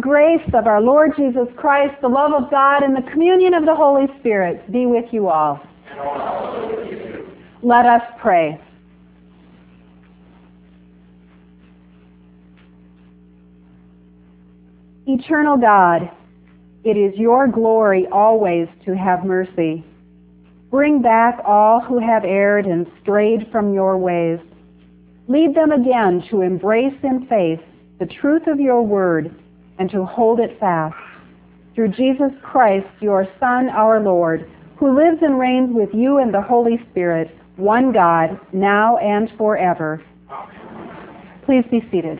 grace of our Lord Jesus Christ, the love of God, and the communion of the Holy Spirit be with you all. And also with you. Let us pray. Eternal God, it is your glory always to have mercy. Bring back all who have erred and strayed from your ways. Lead them again to embrace in faith the truth of your word and to hold it fast. Through Jesus Christ, your Son, our Lord, who lives and reigns with you in the Holy Spirit, one God, now and forever. Please be seated.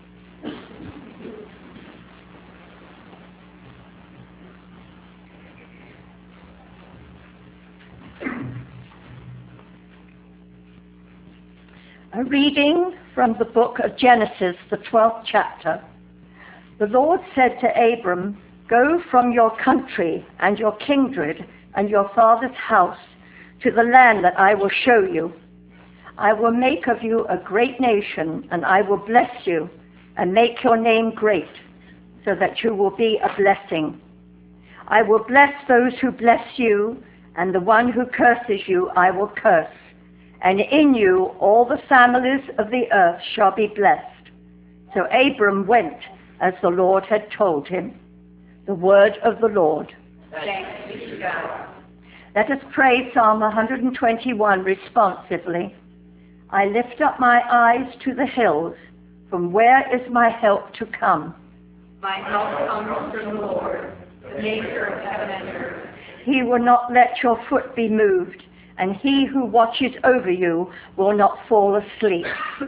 A reading from the book of Genesis, the 12th chapter. The Lord said to Abram, "Go from your country and your kindred and your father's house to the land that I will show you. I will make of you a great nation, and I will bless you and make your name great, so that you will be a blessing. I will bless those who bless you, and the one who curses you I will curse. And in you all the families of the earth shall be blessed." So Abram went as the Lord had told him. The word of the Lord. Thanks be to God. Let us pray Psalm 121 responsively. I lift up my eyes to the hills. From where is my help to come? My help comes from the Lord, the maker of heaven and earth. He will not let your foot be moved, and he who watches over you will not fall asleep.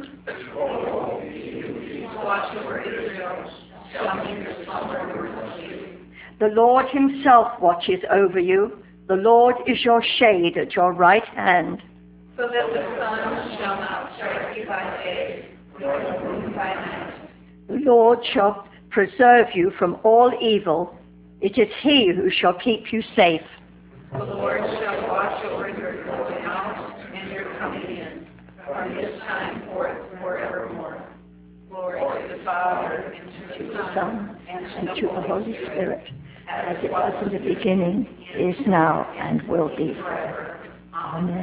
Behold, he who keeps watch over Israel shall neither slumber nor sleep. The Lord himself watches over you. The Lord is your shade at your right hand. So that the sun shall not strike you by day, nor the moon by night. The Lord shall preserve you from all evil. It is he who shall keep you safe. The Lord shall watch over your going out and your coming in, from this time forth forevermore. Glory to the Father, and to the Son, And to the Holy Spirit, as it was in the beginning, is now, and will be forever. Amen.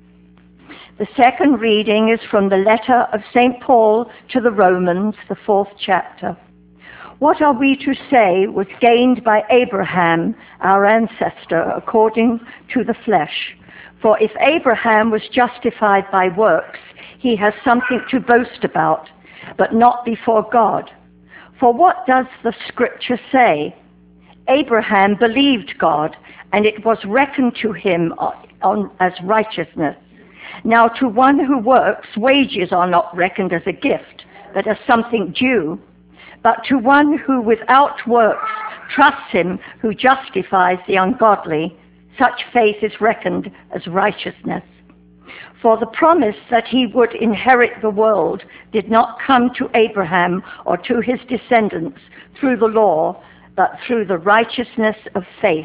The second reading is from the letter of St. Paul to the Romans, the 4th chapter. What are we to say was gained by Abraham, our ancestor, according to the flesh? For if Abraham was justified by works, he has something to boast about, but not before God. For what does the scripture say? Abraham believed God, and it was reckoned to him as righteousness. Now to one who works, wages are not reckoned as a gift, but as something due. But to one who without works trusts him who justifies the ungodly, such faith is reckoned as righteousness. For the promise that he would inherit the world did not come to Abraham or to his descendants through the law, but through the righteousness of faith.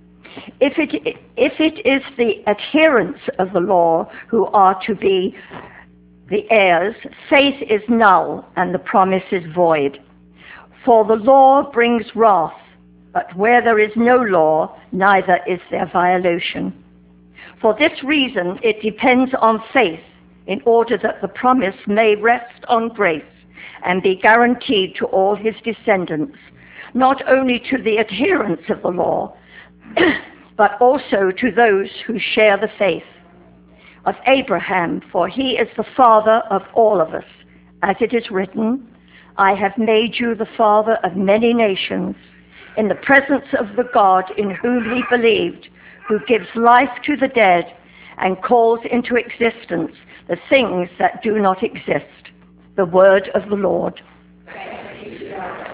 If it is the adherents of the law who are to be the heirs, faith is null and the promise is void. For the law brings wrath, but where there is no law, neither is there violation. For this reason, it depends on faith, in order that the promise may rest on grace and be guaranteed to all his descendants, not only to the adherents of the law, but also to those who share the faith of Abraham, for he is the father of all of us. As it is written, I have made you the father of many nations, in the presence of the God in whom he believed, who gives life to the dead and calls into existence the things that do not exist. The word of the Lord. Thanks be to God.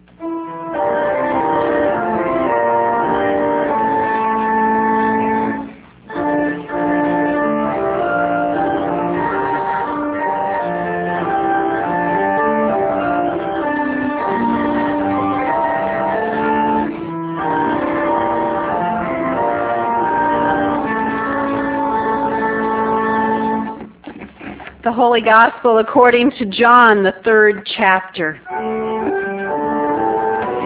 The Holy Gospel according to John, the 3rd chapter.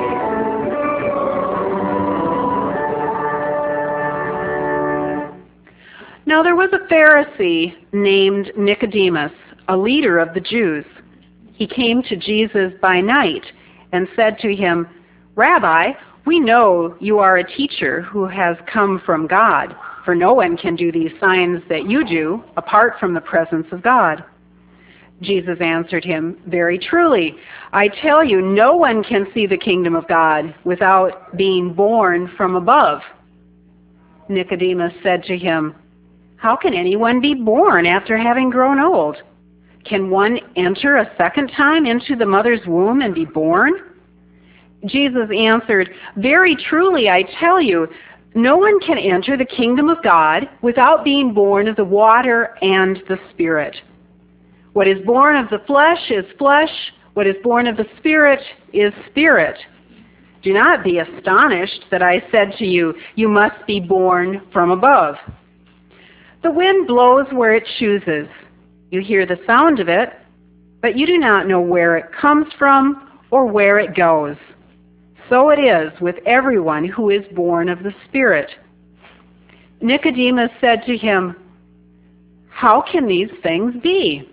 Now there was a Pharisee named Nicodemus, a leader of the Jews. He came to Jesus by night and said to him, "Rabbi, we know you are a teacher who has come from God, for no one can do these signs that you do apart from the presence of God." Jesus answered him, "Very truly, I tell you, no one can see the kingdom of God without being born from above." Nicodemus said to him, "How can anyone be born after having grown old? Can one enter a second time into the mother's womb and be born?" Jesus answered, "Very truly, I tell you, no one can enter the kingdom of God without being born of the water and the Spirit. What is born of the flesh is flesh. What is born of the Spirit is spirit. Do not be astonished that I said to you, you must be born from above. The wind blows where it chooses. You hear the sound of it, but you do not know where it comes from or where it goes. So it is with everyone who is born of the Spirit." Nicodemus said to him, "How can these things be?"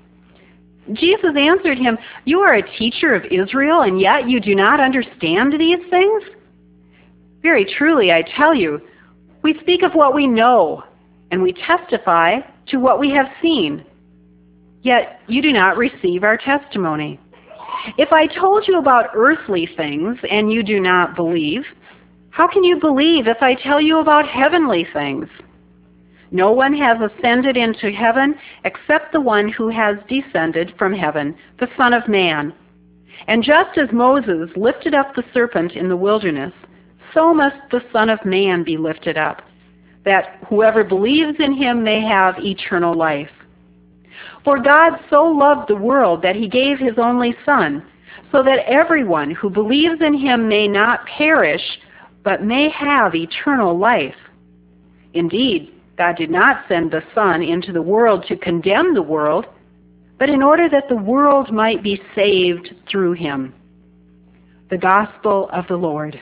Jesus answered him, "You are a teacher of Israel, and yet you do not understand these things? Very truly, I tell you, we speak of what we know, and we testify to what we have seen. Yet you do not receive our testimony. If I told you about earthly things and you do not believe, how can you believe if I tell you about heavenly things? No one has ascended into heaven except the one who has descended from heaven, the Son of Man. And just as Moses lifted up the serpent in the wilderness, so must the Son of Man be lifted up, that whoever believes in him may have eternal life. For God so loved the world that he gave his only Son, so that everyone who believes in him may not perish, but may have eternal life. Indeed, God did not send the Son into the world to condemn the world, but in order that the world might be saved through him." The Gospel of the Lord.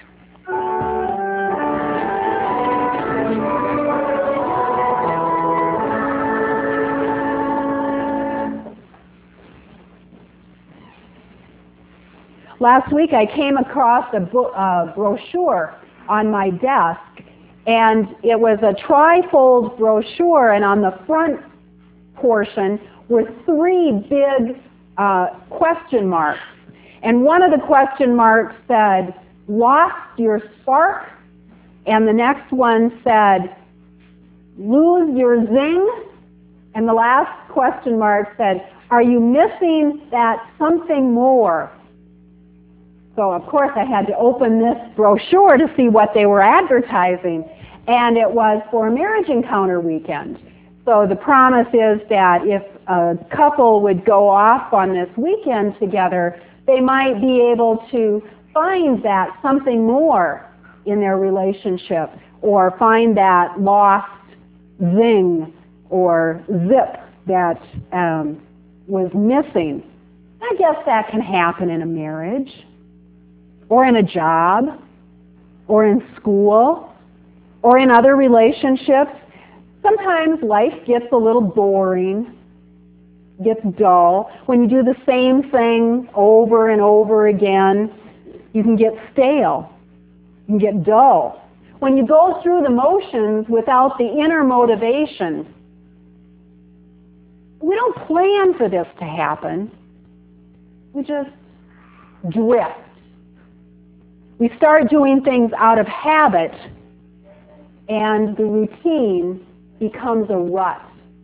Last week I came across a brochure on my desk, and it was a trifold brochure, and on the front portion were three big question marks. And one of the question marks said, "Lost your spark?" And the next one said, "Lose your zing?" And the last question mark said, "Are you missing that something more?" So, of course, I had to open this brochure to see what they were advertising. And it was for a marriage encounter weekend. So the promise is that if a couple would go off on this weekend together, they might be able to find that something more in their relationship, or find that lost zing or zip that was missing. I guess that can happen in a marriage, or in a job, or in school, or in other relationships. Sometimes life gets a little boring, gets dull. When you do the same thing over and over again, you can get stale, you can get dull. When you go through the motions without the inner motivation, we don't plan for this to happen. We just drift. We start doing things out of habit, and the routine becomes a rut.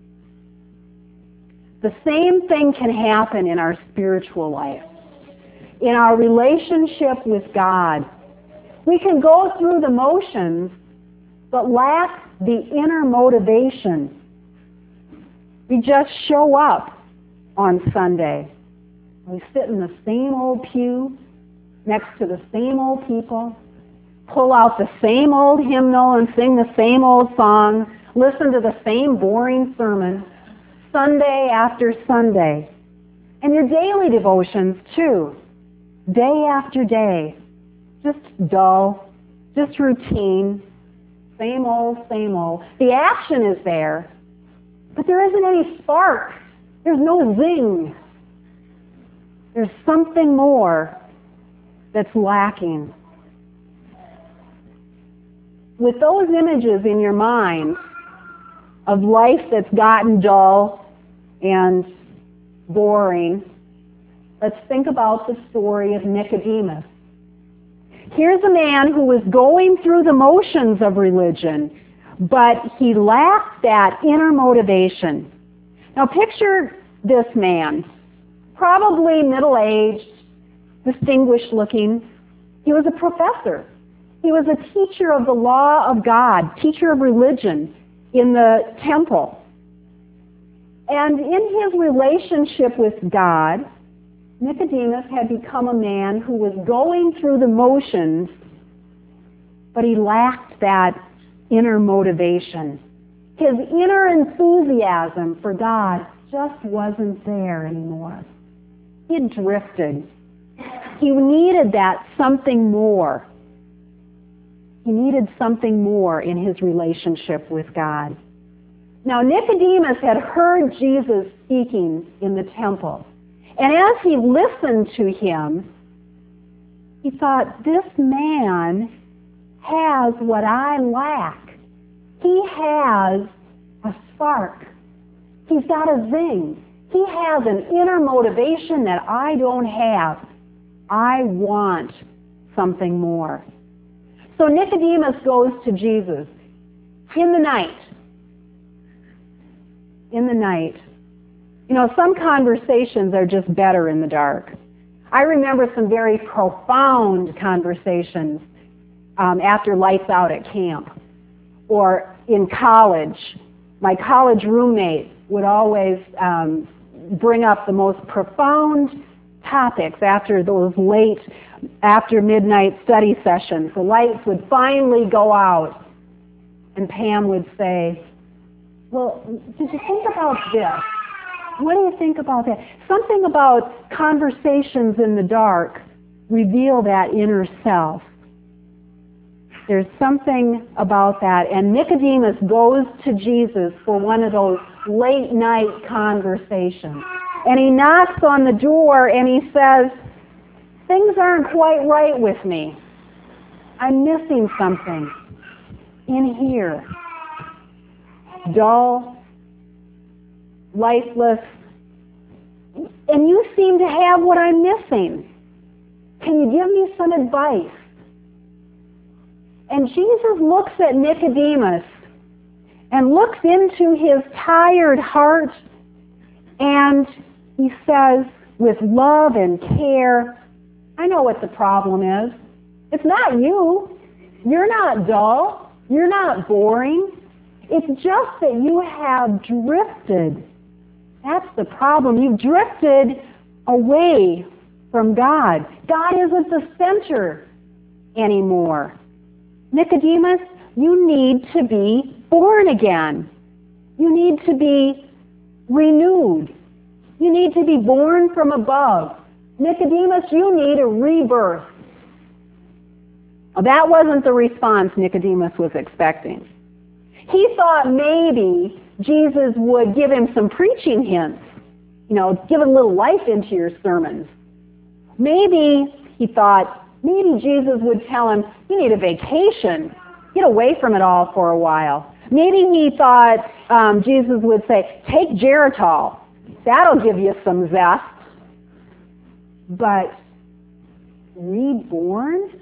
The same thing can happen in our spiritual life. In our relationship with God, we can go through the motions, but lack the inner motivation. We just show up on Sunday. We sit in the same old pew, next to the same old people, pull out the same old hymnal and sing the same old song, listen to the same boring sermon, Sunday after Sunday. And your daily devotions, too, day after day, just dull, just routine, same old, same old. The action is there, but there isn't any spark. There's no zing. There's something more that's lacking. With those images in your mind of life that's gotten dull and boring, let's think about the story of Nicodemus. Here's a man who was going through the motions of religion, but he lacked that inner motivation. Now picture this man, probably middle-aged, distinguished looking. He was a professor. He was a teacher of the law of God, teacher of religion in the temple. And in his relationship with God, Nicodemus had become a man who was going through the motions, but he lacked that inner motivation. His inner enthusiasm for God just wasn't there anymore. He had drifted. He needed that something more. He needed something more in his relationship with God. Now, Nicodemus had heard Jesus speaking in the temple. And as he listened to him, he thought, this man has what I lack. He has a spark. He's got a zing. He has an inner motivation that I don't have. I want something more. So Nicodemus goes to Jesus in the night. In the night. You know, some conversations are just better in the dark. I remember some very profound conversations after lights out at camp or in college. My college roommate would always bring up the most profound topics after those late, after midnight study sessions. The lights would finally go out, and Pam would say, well, did you think about this? What do you think about that? Something about conversations in the dark reveal that inner self. There's something about that. And Nicodemus goes to Jesus for one of those late night conversations. And he knocks on the door and he says, things aren't quite right with me. I'm missing something in here. Dull, lifeless, and you seem to have what I'm missing. Can you give me some advice? And Jesus looks at Nicodemus and looks into his tired heart, and he says, with love and care, I know what the problem is. It's not you. You're not dull. You're not boring. It's just that you have drifted. That's the problem. You've drifted away from God. God isn't the center anymore. Nicodemus, you need to be born again. You need to be renewed. You need to be born from above. Nicodemus, you need a rebirth. Well, that wasn't the response Nicodemus was expecting. He thought maybe Jesus would give him some preaching hints, give a little life into your sermons. Maybe, he thought, maybe Jesus would tell him, you need a vacation. Get away from it all for a while. Maybe he thought Jesus would say, take Geritol. That'll give you some zest. But reborn?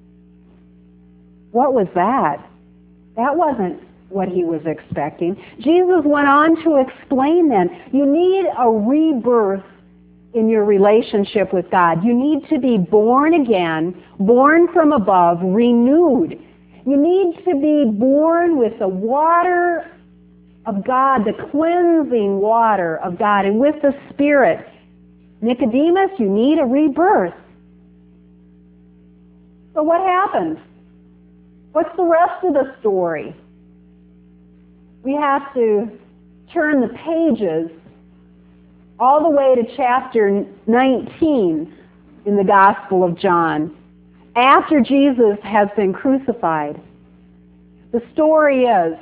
What was that? That wasn't what he was expecting. Jesus went on to explain then, you need a rebirth in your relationship with God. You need to be born again, born from above, renewed. You need to be born with the water of God, the cleansing water of God, and with the Spirit. Nicodemus, you need a rebirth. So what happens? What's the rest of the story? We have to turn the pages all the way to chapter 19 in the Gospel of John, after Jesus has been crucified. The story is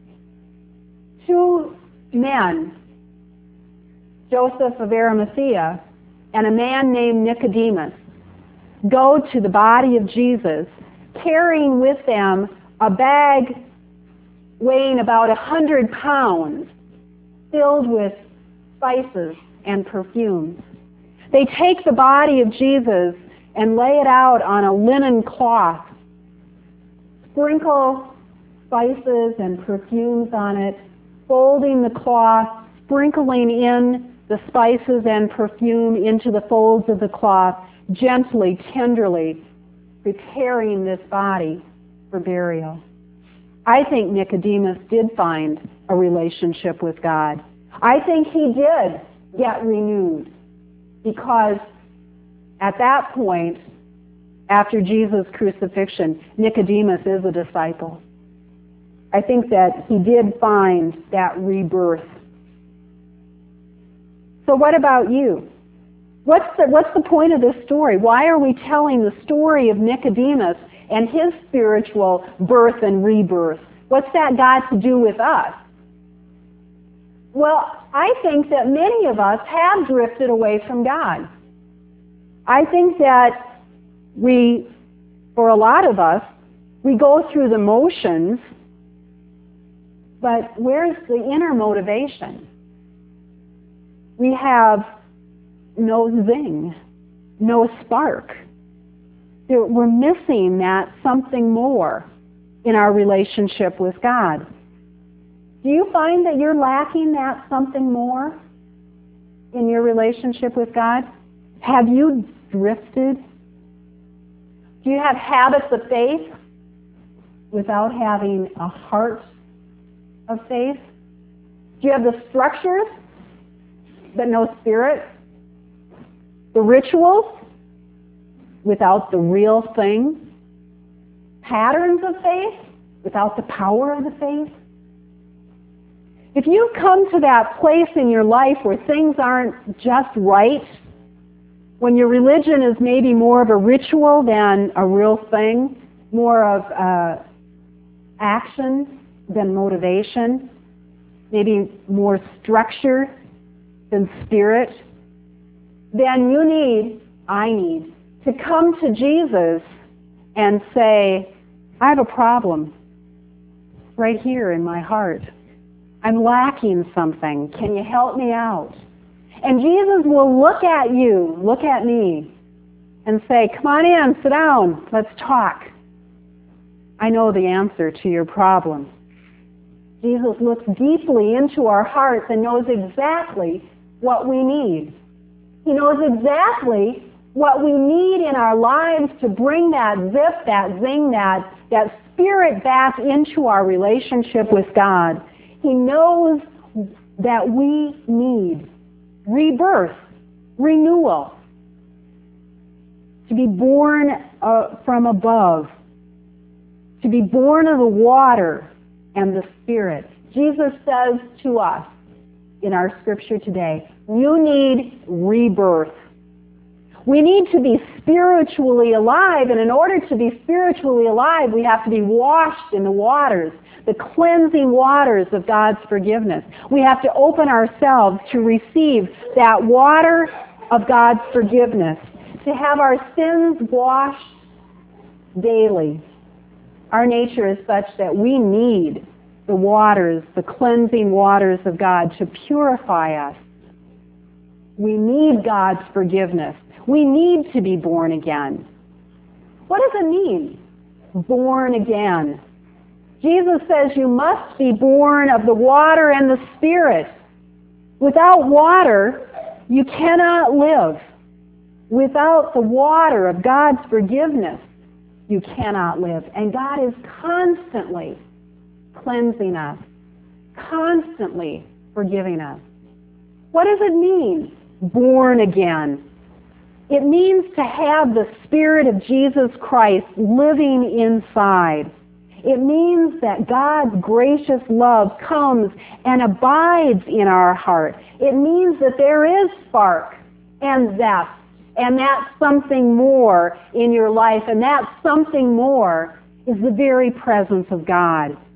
two men, Joseph of Arimathea and a man named Nicodemus, go to the body of Jesus carrying with them a bag weighing about 100 pounds filled with spices and perfumes. They take the body of Jesus and lay it out on a linen cloth, sprinkle spices and perfumes on it, folding the cloth, sprinkling in the spices and perfume into the folds of the cloth, gently, tenderly preparing this body for burial. I think Nicodemus did find a relationship with God. I think he did get renewed, because at that point, after Jesus' crucifixion, Nicodemus is a disciple. I think that he did find that rebirth. So what about you? What's the point of this story? Why are we telling the story of Nicodemus and his spiritual birth and rebirth? What's that got to do with us? Well, I think that many of us have drifted away from God. I think that for a lot of us, we go through the motions, but where's the inner motivation? We have no zing, no spark. We're missing that something more in our relationship with God. Do you find that you're lacking that something more in your relationship with God? Have you drifted? Do you have habits of faith without having a heart of faith? Do you have the structures but no spirit? The rituals without the real thing? Patterns of faith without the power of the faith? If you come to that place in your life where things aren't just right, when your religion is maybe more of a ritual than a real thing, more of action than motivation, maybe more structure than spirit, then I need to come to Jesus and say, I have a problem right here in my heart. I'm lacking something. Can you help me out? And Jesus will look at you, look at me, and say, come on in, sit down, let's talk. I know the answer to your problem. Jesus looks deeply into our hearts and knows exactly what we need. He knows exactly what we need in our lives to bring that zip, that zing, that spirit back into our relationship with God. He knows that we need rebirth, renewal, to be born from above, to be born of the water and the Spirit. Jesus says to us in our scripture today, you need rebirth. We need to be spiritually alive, and in order to be spiritually alive, we have to be washed in the waters, the cleansing waters of God's forgiveness. We have to open ourselves to receive that water of God's forgiveness, to have our sins washed daily. Our nature is such that we need the waters, the cleansing waters of God to purify us. We need God's forgiveness. We need to be born again. What does it mean, born again? Jesus says you must be born of the water and the Spirit. Without water, you cannot live. Without the water of God's forgiveness, you cannot live. And God is constantly cleansing us, constantly forgiving us. What does it mean, born again? It means to have the Spirit of Jesus Christ living inside. It means that God's gracious love comes and abides in our heart. It means that there is spark and zest, and that's something more in your life, and that something more is the very presence of God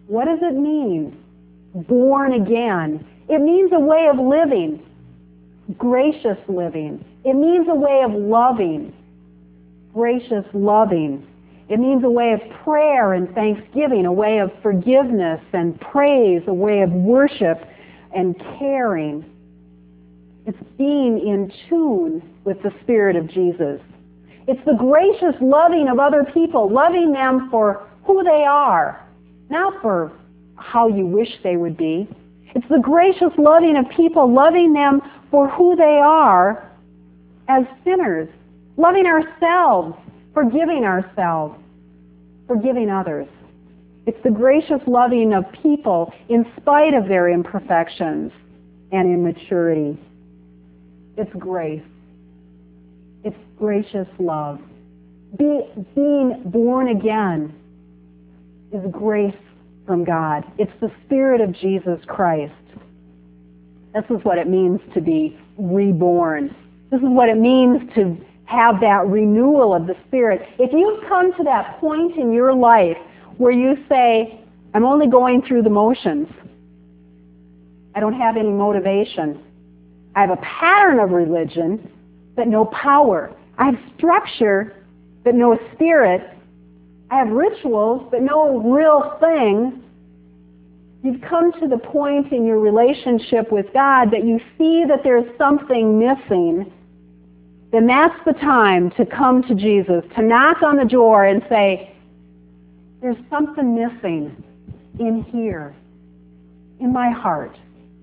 What does it mean? Born again. It means a way of living, gracious living. It means a way of loving, gracious loving. It means a way of prayer and thanksgiving, a way of forgiveness and praise, a way of worship and caring. It's being in tune with the Spirit of Jesus. It's the gracious loving of other people, loving them for who they are, not for how you wish they would be. It's the gracious loving of people, loving them for who they are as sinners, loving ourselves, forgiving ourselves, forgiving others. It's the gracious loving of people in spite of their imperfections and immaturity. It's grace. It's gracious love. Being born again is grace from God. It's the Spirit of Jesus Christ. This is what it means to be reborn. This is what it means to have that renewal of the Spirit. If you've come to that point in your life where you say, I'm only going through the motions, I don't have any motivation, I have a pattern of religion, but no power. I have structure, but no spirit. I have rituals, but no real thing. You've come to the point in your relationship with God that you see that there's something missing. Then that's the time to come to Jesus, to knock on the door and say, there's something missing in here, in my heart.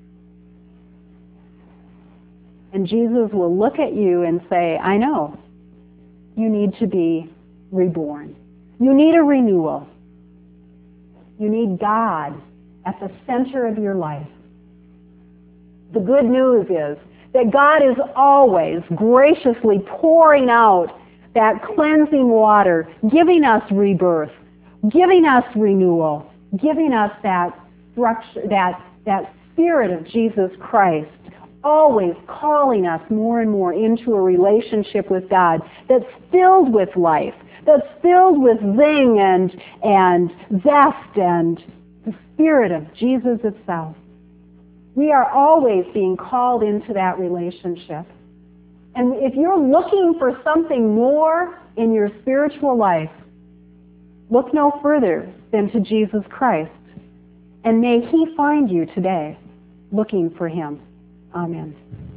And Jesus will look at you and say, I know, you need to be reborn. You need a renewal. You need God at the center of your life. The good news is that God is always graciously pouring out that cleansing water, giving us rebirth, giving us renewal, giving us that structure, that Spirit of Jesus Christ, always calling us more and more into a relationship with God that's filled with life, that's filled with zing and zest and the Spirit of Jesus itself. We are always being called into that relationship. And if you're looking for something more in your spiritual life, look no further than to Jesus Christ. And may He find you today looking for Him. Amen.